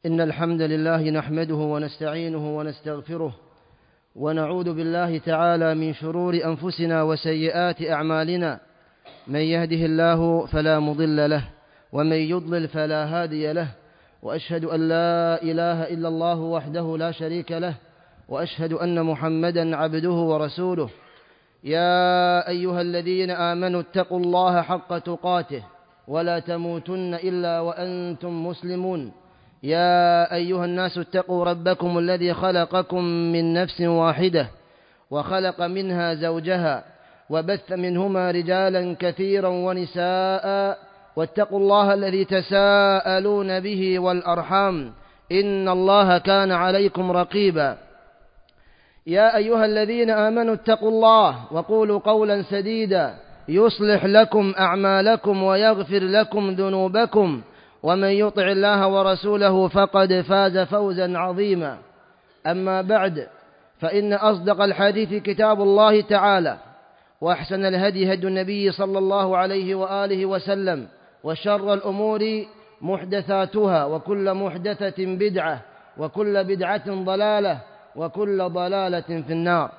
إن الحمد لله نحمده ونستعينه ونستغفره ونعوذ بالله تعالى من شرور أنفسنا وسيئات أعمالنا. من يهده الله فلا مضل له ومن يضلل فلا هادي له، وأشهد أن لا إله إلا الله وحده لا شريك له، وأشهد أن محمدا عبده ورسوله. يا أيها الذين آمنوا اتقوا الله حق تقاته ولا تموتن إلا وأنتم مسلمون. يا أيها الناس اتقوا ربكم الذي خلقكم من نفس واحدة وخلق منها زوجها وبث منهما رجالا كثيرا ونساء، واتقوا الله الذي تساءلون به والأرحام إن الله كان عليكم رقيبا. يا أيها الذين آمنوا اتقوا الله وقولوا قولا سديدا يصلح لكم أعمالكم ويغفر لكم ذنوبكم، ومن يطع الله ورسوله فقد فاز فوزا عظيما. أما بعد، فإن أصدق الحديث كتاب الله تعالى، وأحسن الهدي هدي النبي صلى الله عليه وآله وسلم، وشر الأمور محدثاتها، وكل محدثة بدعة، وكل بدعة ضلالة، وكل ضلالة في النار.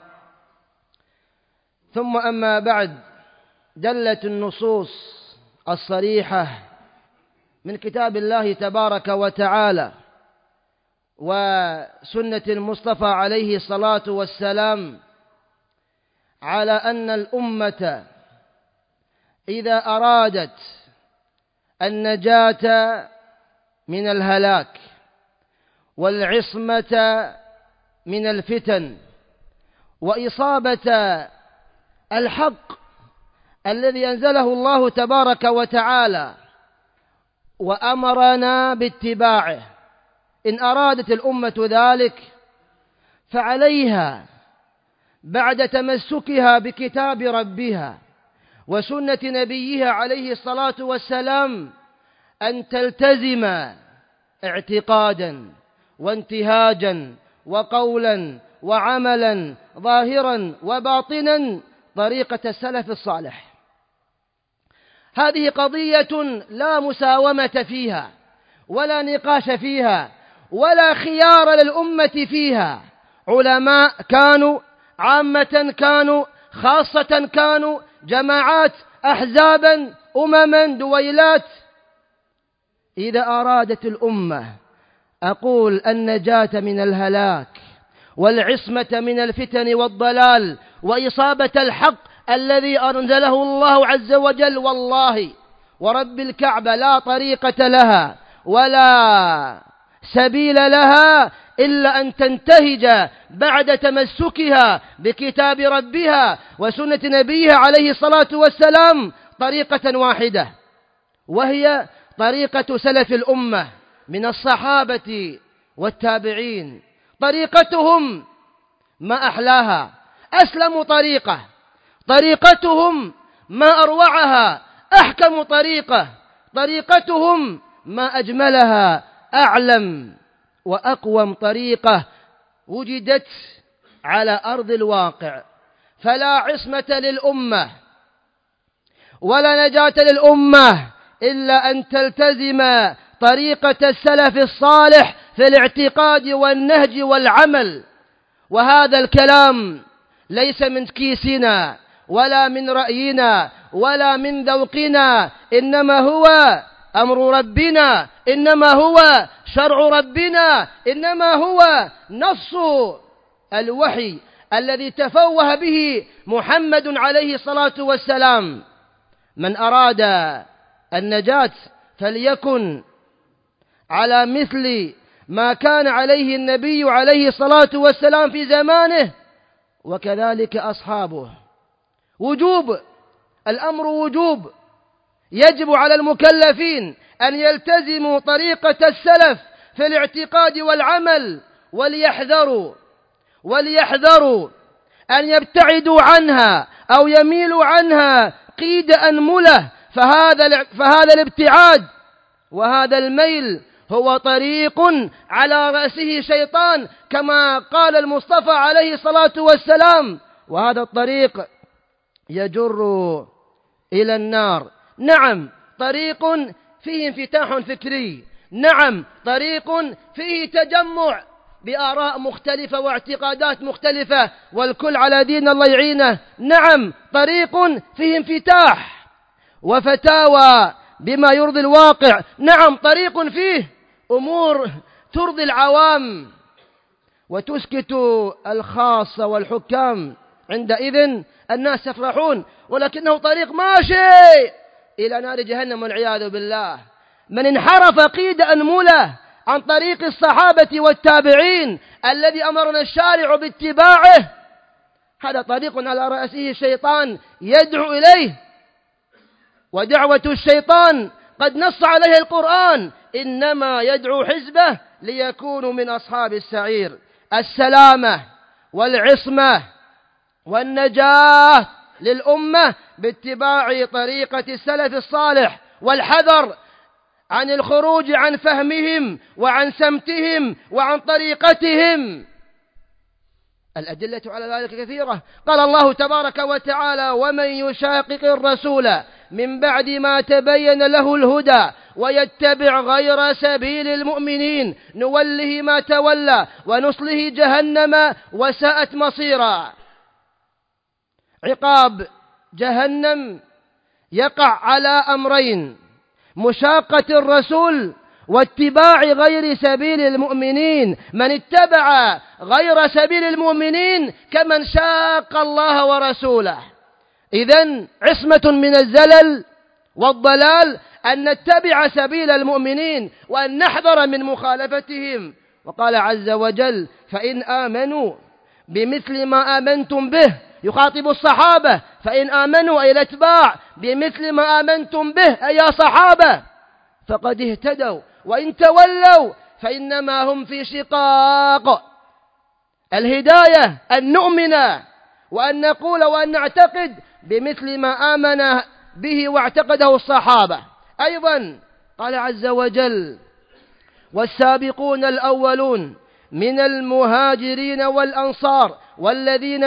ثم أما بعد، دلت النصوص الصريحة من كتاب الله تبارك وتعالى وسنة المصطفى عليه الصلاة والسلام على أن الأمة إذا أرادت النجاة من الهلاك والعصمة من الفتن وإصابة الحق الذي أنزله الله تبارك وتعالى وأمرنا باتباعه، إن أرادت الأمة ذلك فعليها بعد تمسكها بكتاب ربها وسنة نبيها عليه الصلاة والسلام أن تلتزم اعتقادا وانتهاجا وقولا وعملا ظاهرا وباطنا طريقة السلف الصالح. هذه قضية لا مساومة فيها ولا نقاش فيها ولا خيار للأمة فيها. علماء كانوا، عامة كانوا، خاصة كانوا، جماعات، أحزابا، أمما، دويلات. إذا أرادت الأمة أقول النجاة من الهلاك والعصمة من الفتن والضلال وإصابة الحق الذي أنزله الله عز وجل، والله ورب الكعبة لا طريقة لها ولا سبيل لها إلا أن تنتهج بعد تمسكها بكتاب ربها وسنة نبيها عليه الصلاة والسلام طريقة واحدة، وهي طريقة سلف الأمة من الصحابة والتابعين. طريقتهم ما أحلاها، أسلم طريقة، طريقتهم ما أروعها، أحكم طريقة، طريقتهم ما أجملها، أعلم وأقوم طريقة وجدت على أرض الواقع. فلا عصمة للأمة ولا نجاة للأمة إلا أن تلتزم طريقة السلف الصالح في الاعتقاد والنهج والعمل. وهذا الكلام ليس من كيسنا ولا من رأينا ولا من ذوقنا، إنما هو أمر ربنا، إنما هو شرع ربنا، إنما هو نص الوحي الذي تفوه به محمد عليه الصلاة والسلام. من أراد النجاة فليكن على مثل ما كان عليه النبي عليه الصلاة والسلام في زمانه وكذلك أصحابه. وجوب الأمر، وجوب يجب على المكلفين أن يلتزموا طريقة السلف في الاعتقاد والعمل، وليحذروا أن يبتعدوا عنها أو يميلوا عنها قيد أنملة. فهذا الابتعاد وهذا الميل هو طريق على رأسه شيطان كما قال المصطفى عليه الصلاة والسلام، وهذا الطريق يجر إلى النار. نعم، طريق فيه انفتاح فكري، نعم طريق فيه تجمع بآراء مختلفة واعتقادات مختلفة والكل على دين الله يعينه. نعم طريق فيه انفتاح وفتاوى بما يرضي الواقع. نعم طريق فيه أمور ترضي العوام وتسكت الخاصة والحكام. عندئذ الناس يفرحون، ولكنه طريق ماشي إلى نار جهنم والعياذ بالله. من انحرف قيد أنملة عن طريق الصحابة والتابعين الذي أمرنا الشارع باتباعه، هذا طريق على رأسه الشيطان يدعو إليه، ودعوة الشيطان قد نص عليه القرآن: إنما يدعو حزبه ليكونوا من أصحاب السعير. السلامة والعصمة والنجاة للأمة باتباع طريقة السلف الصالح، والحذر عن الخروج عن فهمهم وعن سمتهم وعن طريقتهم. الأدلة على ذلك كثيرة. قال الله تبارك وتعالى: ومن يشاقق الرسول من بعد ما تبين له الهدى ويتبع غير سبيل المؤمنين نوله ما تولى ونصله جهنم وساءت مصيرا. عقاب جهنم يقع على أمرين: مشاقة الرسول واتباع غير سبيل المؤمنين. من اتبع غير سبيل المؤمنين كمن شاق الله ورسوله. إذن عصمة من الزلل والضلال أن نتبع سبيل المؤمنين وأن نحذر من مخالفتهم. وقال عز وجل: فإن آمنوا بمثل ما آمنتم به، يخاطب الصحابة: فإن آمنوا أي الأتباع بمثل ما آمنتم به أي يا صحابة فقد اهتدوا، وإن تولوا فإنما هم في شقاق. الهداية أن نؤمن وأن نقول وأن نعتقد بمثل ما آمن به واعتقده الصحابة. أيضا قال عز وجل: والسابقون الأولون من المهاجرين والأنصار والذين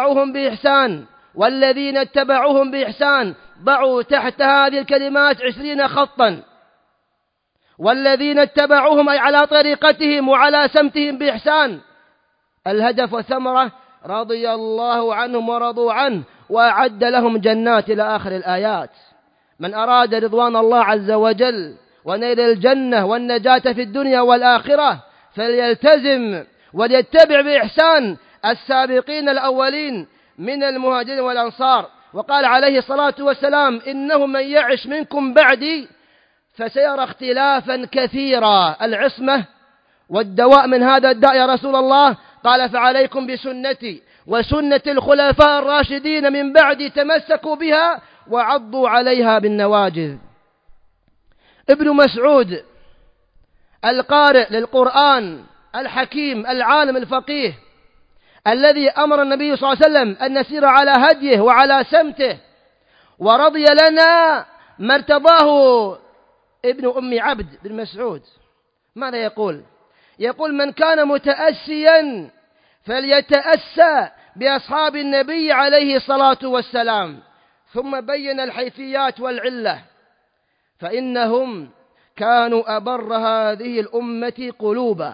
اتبعوهم بإحسان. ضعوا تحت هذه الكلمات 20 خطا. والذين اتبعوهم أي على طريقتهم وعلى سمتهم بإحسان. الهدف والثمرة: رضي الله عنهم ورضوا عنه وأعد لهم جنات إلى آخر الآيات. من أراد رضوان الله عز وجل ونيل الجنة والنجاة في الدنيا والآخرة فليلتزم وليتبع بإحسان السابقين الأولين من المهاجرين والأنصار. وقال عليه الصلاة والسلام: إنه من يعش منكم بعدي فسيرى اختلافا كثيرا. العصمة والدواء من هذا الداء يا رسول الله. قال: فعليكم بسنتي وسنة الخلفاء الراشدين من بعدي تمسكوا بها وعضوا عليها بالنواجذ. ابن مسعود القارئ للقرآن الحكيم العالم الفقيه الذي أمر النبي صلى الله عليه وسلم أن نسير على هديه وعلى سمته، ورضي لنا ما ارتضاه ابن أم عبد بن مسعود. ماذا يقول؟ يقول: من كان متأسيا فليتأسى بأصحاب النبي عليه الصلاة والسلام. ثم بين الحيثيات والعلة: فإنهم كانوا أبر هذه الأمة قلوبا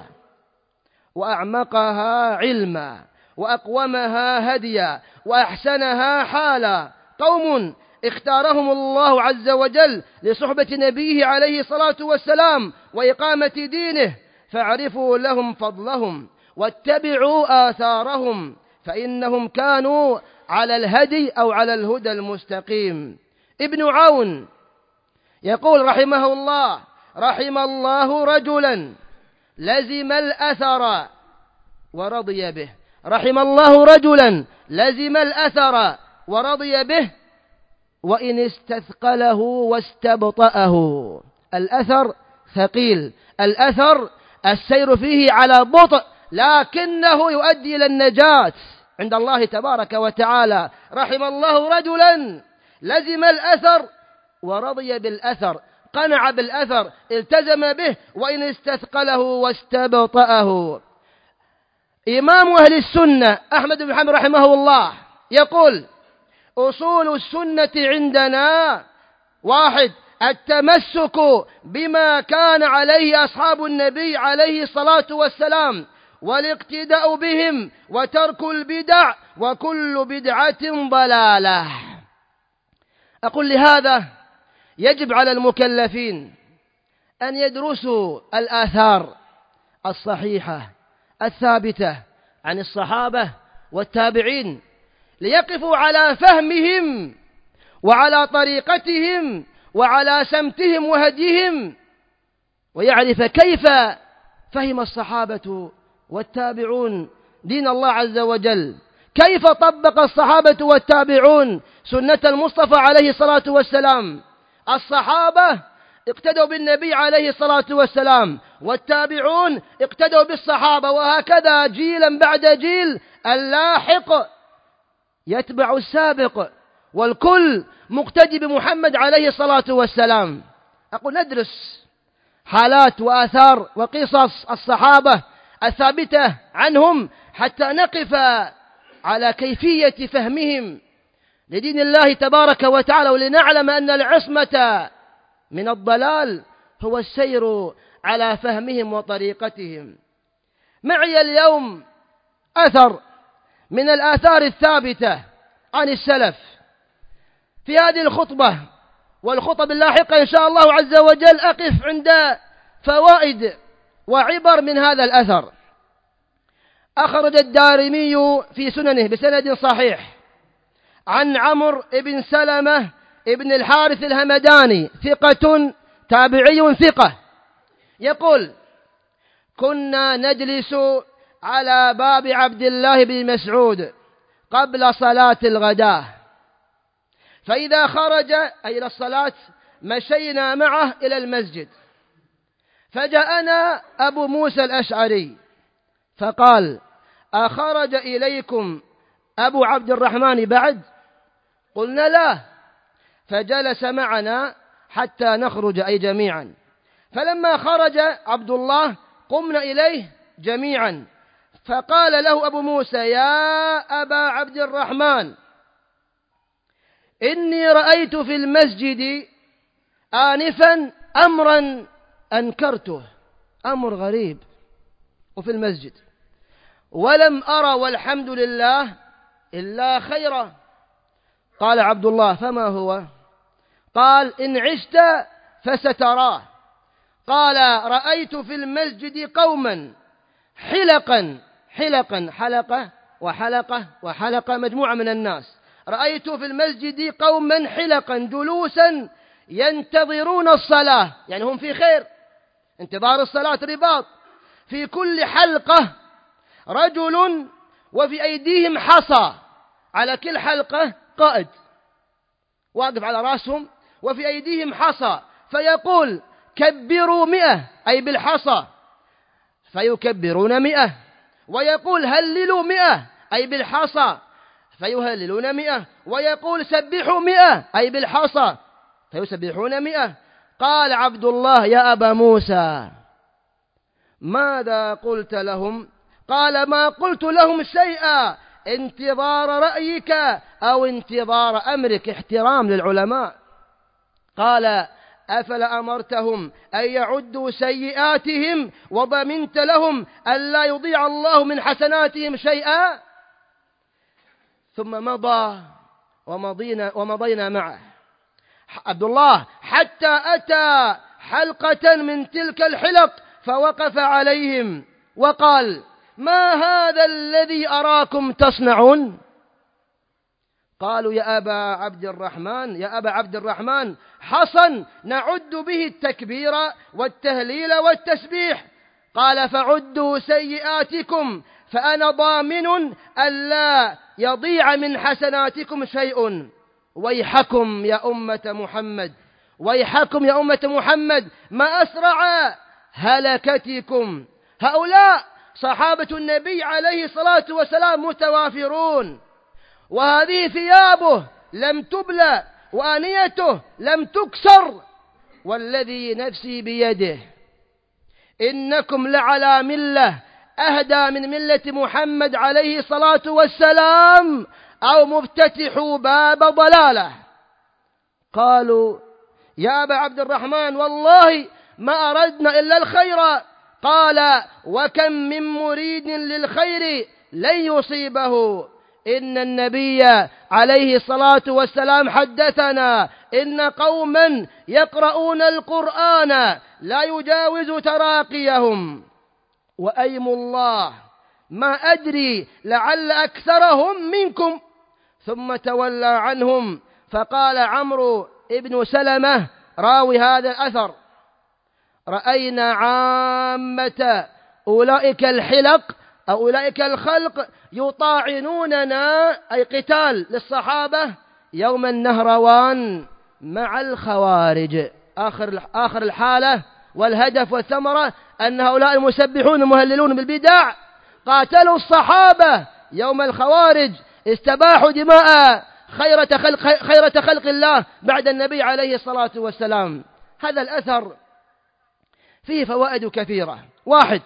وأعمقها علما وأقومها هديا وأحسنها حالا. قوم اختارهم الله عز وجل لصحبة نبيه عليه الصلاة والسلام وإقامة دينه، فاعرفوا لهم فضلهم واتبعوا آثارهم فإنهم كانوا على الهدي أو على الهدى المستقيم. ابن عون يقول رحمه الله: رحم الله رجلا لزم الأثر ورضي به. رحم الله رجلا لزم الأثر ورضي به وإن استثقله واستبطأه. الأثر ثقيل، الأثر السير فيه على بطء لكنه يؤدي إلى النجاة عند الله تبارك وتعالى. رحم الله رجلا لزم الأثر ورضي بالأثر، قنع بالأثر، التزم به وإن استثقله واستبطأه. إمام أهل السنة أحمد بن حنبل رحمه الله يقول: أصول السنة عندنا: 1. التمسك بما كان عليه أصحاب النبي عليه الصلاة والسلام، والاقتداء بهم، وترك البدع، وكل بدعة ضلالة. أقول لهذا يجب على المكلفين أن يدرسوا الآثار الصحيحة الثابتة عن الصحابة والتابعين، ليقفوا على فهمهم وعلى طريقتهم وعلى سمتهم وهديهم، ويعرف كيف فهم الصحابة والتابعون دين الله عز وجل، كيف طبق الصحابة والتابعون سنة المصطفى عليه الصلاة والسلام. الصحابة اقتدوا بالنبي عليه الصلاة والسلام، والتابعون اقتدوا بالصحابة، وهكذا جيلا بعد جيل، اللاحق يتبع السابق، والكل مقتدي بمحمد عليه الصلاة والسلام. أقول ندرس حالات وآثار وقصص الصحابة الثابتة عنهم حتى نقف على كيفية فهمهم لدين الله تبارك وتعالى، ولنعلم أن العصمة من الضلال هو السير على فهمهم وطريقتهم. معي اليوم أثر من الآثار الثابتة عن السلف في هذه الخطبة والخطب اللاحقة إن شاء الله عز وجل. أقف عند فوائد وعبر من هذا الأثر. أخرج الدارمي في سننه بسند صحيح عن عمرو بن سلمة ابن الحارث الهمداني، ثقة تابعي ثقة، يقول: كنا نجلس على باب عبد الله بن مسعود قبل صلاة الغداء، فإذا خرج أي إلى الصلاة مشينا معه إلى المسجد، فجاءنا أبو موسى الأشعري فقال: أخرج إليكم أبو عبد الرحمن بعد؟ قلنا: لا. فجلس معنا حتى نخرج أي جميعا، فلما خرج عبد الله قمنا إليه جميعا، فقال له أبو موسى: يا أبا عبد الرحمن، إني رأيت في المسجد آنفا أمرا أنكرته، أمر غريب وفي المسجد، ولم أرى والحمد لله إلا خيرا. قال عبد الله: فما هو؟ قال: إن عشت فستراه. قال: رأيت في المسجد قوما حلقا حلقة وحلقة وحلقة، مجموعة من الناس. رأيت في المسجد قوما حلقا جلوسا ينتظرون الصلاة، يعني هم في خير، انتظار الصلاة رباط. في كل حلقة رجل وفي أيديهم حصى، على كل حلقة قائد واقف على رأسهم وفي أيديهم حصى، فيقول: كبروا 100 أي بالحصى، فيكبرون 100، ويقول: هللوا 100 أي بالحصى، فيهللون 100، ويقول: سبحوا 100 أي بالحصى، فيسبحون 100. قال عبد الله: يا أبا موسى، ماذا قلت لهم؟ قال: ما قلت لهم شيئا، انتظار رأيك أو انتظار أمرك، احترام للعلماء. قال: أفلا أمرتهم أن يعدوا سيئاتهم وضمنت لهم ألا يضيع الله من حسناتهم شيئا؟ ثم مضى ومضينا معه عبد الله حتى أتى حلقة من تلك الحلق، فوقف عليهم وقال: ما هذا الذي أراكم تصنعون؟ قالوا: يا أبا عبد الرحمن، حصن نعد به التكبير والتهليل والتسبيح. قال: فعدوا سيئاتكم فأنا ضامن ألا يضيع من حسناتكم شيء. ويحكم يا أمة محمد، ويحكم يا أمة محمد، ما أسرع هلكتكم. هؤلاء صحابة النبي عليه الصلاة والسلام متوافرون، وهذه ثيابه لم تبلى وآنيته لم تكسر، والذي نفسي بيده إنكم لعلى ملة أهدى من ملة محمد عليه الصلاة والسلام، أو مفتتحوا باب ضلالة. قالوا: يا أبا عبد الرحمن والله ما أردنا إلا الخير. قال وكم من مريد للخير لن يصيبه. إن النبي عليه الصلاة والسلام حدثنا إن قوما يقرؤون القرآن لا يجاوز تراقيهم، وأيم الله ما أدري لعل أكثرهم منكم. ثم تولى عنهم فقال عمرو بن سلمة راوي هذا الأثر: رأينا عامة أولئك الحلق أو أولئك الخلق يطاعنوننا، أي قتال للصحابة، يوم النهروان مع الخوارج. آخر الحالة والهدف والثمرة أن هؤلاء المسبحون المهللون بالبدع قاتلوا الصحابة يوم الخوارج، استباحوا دماء خيرة خلق الله بعد النبي عليه الصلاة والسلام. هذا الأثر فيه فوائد كثيرة. واحد،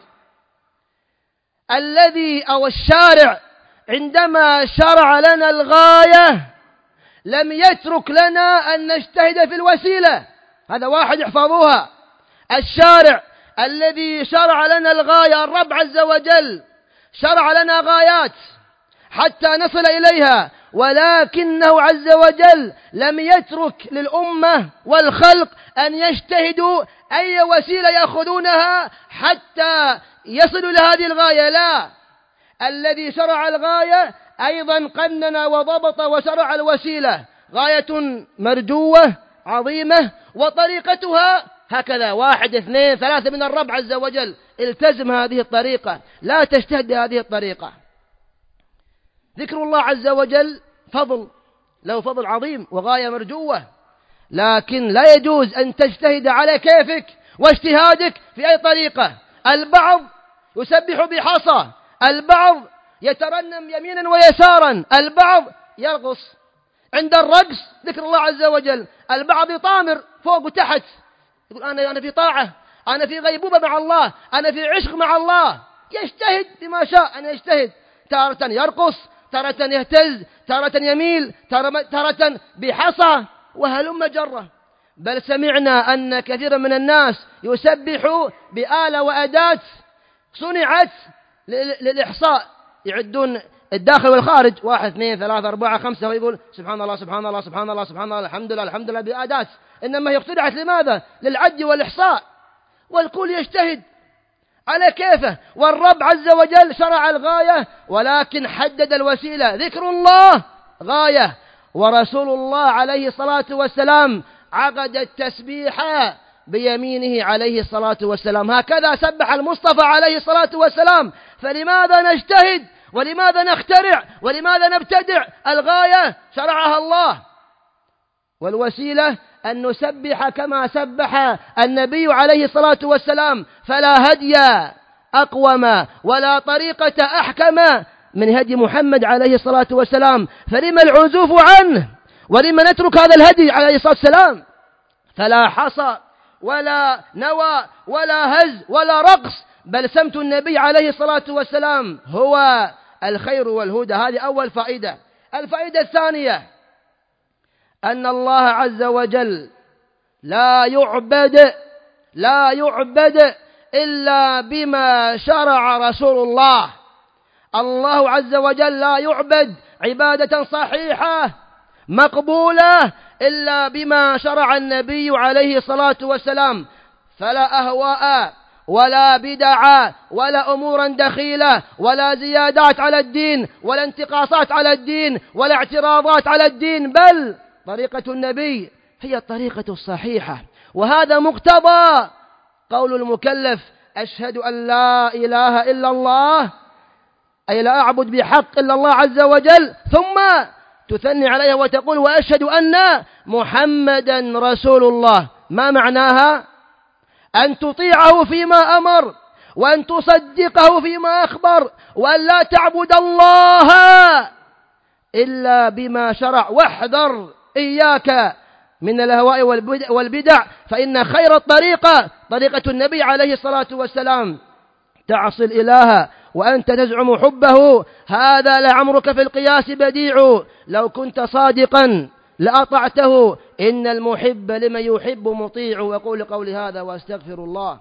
الذي أو الشارع عندما شرع لنا الغاية لم يترك لنا أن نجتهد في الوسيلة. هذا واحد احفظوها. الشارع الذي شرع لنا الغاية، الرب عز وجل شرع لنا غايات حتى نصل إليها، ولكنه عز وجل لم يترك للأمة والخلق أن يجتهدوا أي وسيلة يأخذونها حتى يصلوا لهذه الغاية. لا، الذي شرع الغاية أيضا قنن وضبط وشرع الوسيلة. غاية مرجوة عظيمة وطريقتها هكذا، 1 2 3 من الرب عز وجل. التزم هذه الطريقة، لا تجتهد بهذه الطريقة. ذكر الله عز وجل فضل، له فضل عظيم وغاية مرجوة، لكن لا يجوز أن تجتهد على كيفك واجتهادك في أي طريقة. البعض يسبح بحصى، البعض يترنم يمينا ويسارا، البعض يرقص. عند الرقص ذكر الله عز وجل، البعض يطامر فوق وتحت، يقول أنا في طاعة، أنا في غيبوبة مع الله، أنا في عشق مع الله. يجتهد بما شاء أن يجتهد، تارة يرقص، تارة يهتز، تارة يميل، تارة بحصى، وهلم جرة. بل سمعنا أن كثيرا من الناس يسبح بآلة وأداة صنعت للإحصاء، يعدون الداخل والخارج، 1 2 3 4 5، ويقول سبحان الله سبحان الله سبحان الله سبحان الله الحمد لله الحمد لله بأداة. إنما هي اخترعت لماذا؟ للعد والإحصاء. والكل يجتهد على كيفه، والرب عز وجل شرع الغاية ولكن حدد الوسيلة. ذكر الله غاية، ورسول الله عليه الصلاة والسلام عقد التسبيح بيمينه عليه الصلاة والسلام، هكذا سبح المصطفى عليه الصلاة والسلام. فلماذا نجتهد ولماذا نخترع ولماذا نبتدع؟ الغاية شرعها الله، والوسيلة أن نسبح كما سبح النبي عليه الصلاة والسلام. فلا هدي أقوم ولا طريقة أحكم من هدي محمد عليه الصلاة والسلام، فلما العزوف عنه ولما نترك هذا الهدي عليه الصلاة والسلام؟ فلا حصى ولا نوى ولا هز ولا رقص، بل سمت النبي عليه الصلاة والسلام هو الخير والهدى. هذه أول فائدة. الفائدة الثانية أن الله عز وجل لا يعبد إلا بما شرع رسول الله. الله عز وجل لا يعبد عبادة صحيحة مقبولة إلا بما شرع النبي عليه الصلاة والسلام. فلا أهواء ولا بدع ولا أمورا دخيلة ولا زيادات على الدين ولا انتقاصات على الدين ولا اعتراضات على الدين، بل طريقة النبي هي الطريقة الصحيحة. وهذا مقتضى قول المكلف: أشهد أن لا إله إلا الله، أي لا أعبد بحق إلا الله عز وجل، ثم تثني عليها وتقول: وأشهد أن محمدا رسول الله. ما معناها؟ أن تطيعه فيما أمر، وأن تصدقه فيما أخبر، وأن لا تعبد الله إلا بما شرع. واحذر إياك من الهواء والبدع، فإن خير الطريقة طريقة النبي عليه الصلاة والسلام. تعصي الإله وأنت تزعم حبه، هذا لعمرك في القياس بديع. لو كنت صادقا لأطعته إن المحب لمن يحب مطيع. وأقول قولي هذا وأستغفر الله.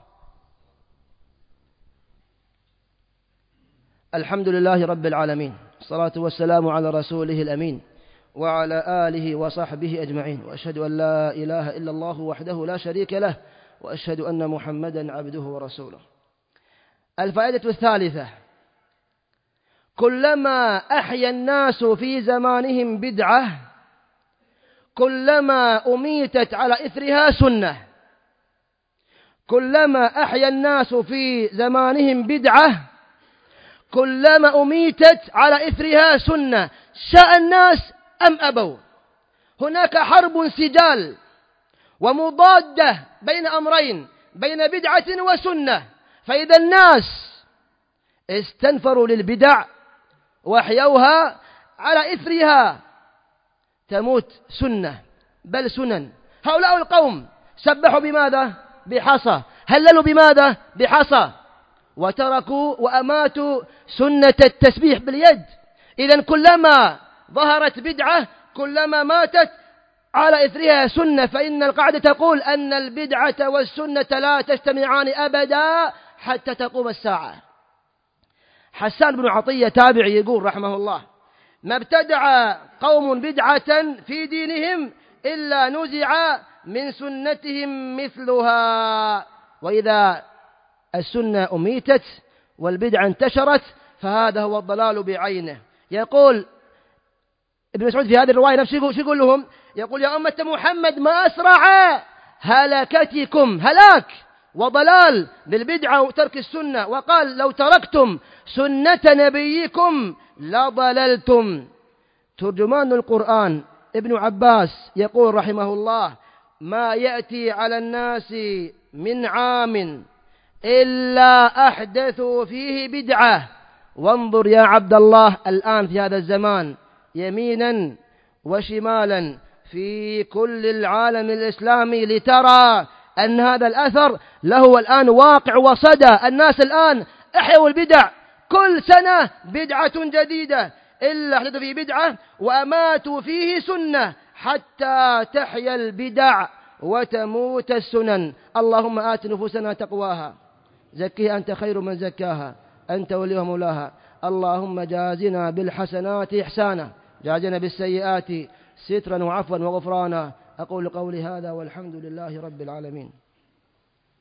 الحمد لله رب العالمين، الصلاة والسلام على رسوله الأمين وعلى آله وصحبه أجمعين، وأشهد أن لا إله إلا الله وحده لا شريك له، وأشهد أن محمدا عبده ورسوله. الفائدة الثالثة: كلما أحيا الناس في زمانهم بدعة كلما أميتت على إثرها سنة. كلما أحيا الناس في زمانهم بدعة كلما أميتت على إثرها سنة، شاء الناس أم أبوا. هناك حرب سجال ومضادة بين أمرين، بين بدعة وسنة. فإذا الناس استنفروا للبدع وأحيوها على إثرها تموت سنة بل سنن. هؤلاء القوم سبحوا بماذا؟ بحصى. هللوا بماذا؟ بحصى. وتركوا وأماتوا سنة التسبيح باليد. إذن كلما ظهرت بدعة كلما ماتت على إثرها سنة. فإن القاعدة تقول أن البدعة والسنة لا تجتمعان أبدا حتى تقوم الساعة. حسان بن عطية تابعي يقول رحمه الله: ما ابتدع قوم بدعة في دينهم إلا نزع من سنتهم مثلها. وإذا السنة أميتت والبدعة انتشرت فهذا هو الضلال بعينه. يقول ابن مسعود في هذه الرواية نفسه يقول لهم، يقول: يا أمة محمد ما أسرع هلكتكم، هلاك وضلال بالبدعة وترك السنة. وقال: لو تركتم سنة نبيكم لضللتم. ترجمان القرآن ابن عباس يقول رحمه الله: ما يأتي على الناس من عام إلا أحدثوا فيه بدعة. وانظر يا عبد الله الآن في هذا الزمان يمينا وشمالا في كل العالم الإسلامي لترى أن هذا الأثر له الآن واقع وصدى. الناس الآن أحيوا البدع، كل سنة بدعة جديدة، إلا أحدثوا فيه بدعة وأماتوا فيه سنة حتى تحيا البدع وتموت السنن. اللهم آت نفوسنا تقواها، زكيها أنت خير من زكاها، أنت وليها مولاها. اللهم جازنا بالحسنات إحسانا، جازنا بالسيئات سترا وعفوا وغفرانا. أقول قولي هذا والحمد لله رب العالمين.